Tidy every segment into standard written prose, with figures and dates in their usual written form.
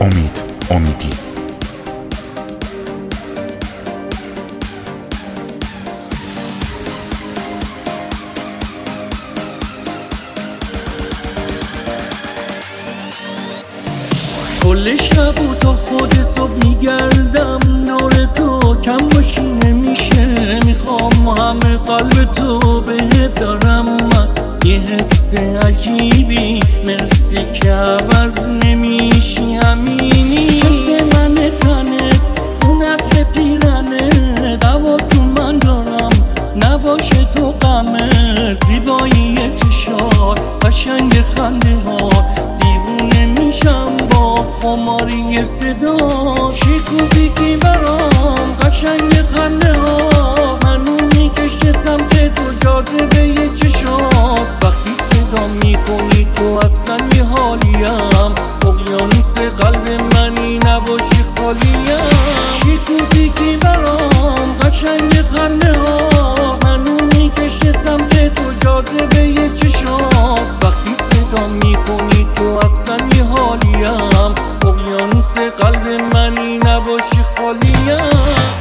امیدی. کل شب و تا خود صبح میگردم دور تو، کم باشی نمیشه، میخوام همه قلب تو بهت دارم من یه حس عجیبی، مرسی که عوض نمیشی، همینی چفت من تنت اون عطر پیرنه، دوا تو من دارم نباشه تو غمه، زیبایی چشات قشنگ خنده ها، دیوونه میشم با خماری صدا، شکوبی که برام قشنگ خنده ها، منو میکشه سمت تو جاذبه یه چشات، وقتی صدا میکنی تو اصلا یه حالیم، اقیانوس قلب منی نباشی خالیم، شکوبی که برام قشنگ خنده ها، منو میکشه سمت تو جاذبه یه چشات، وقتی صدا میکنی تو اصلا یه حالیم، اقیانوس قلب منی نباشی خالیم.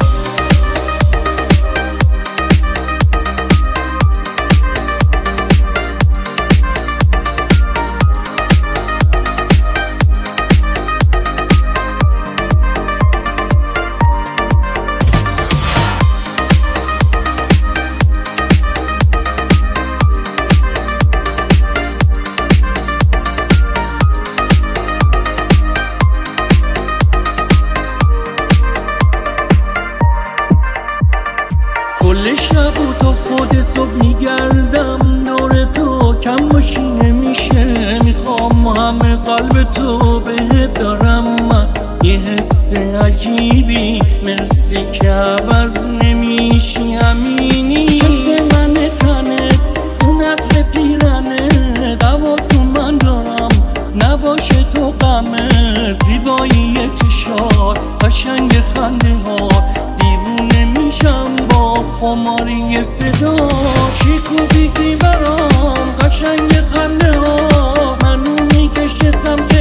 کل شب و تا خود صبح میگردم دور تو، کم باشی نمیشه، میخوام همه قلب تو بهت دارم من یه حس عجیبی، مرسی که عوض نمیشی، همینی چفت من تنت اون عطر پیرنه، دوا تو من دارم نباشه تو غمه، زیبایی چشات قشنگ خنده ها، دیوونه میشم با خماری صدا، شکوبی که برام قشنگ خنده ها، منو میکشه سمت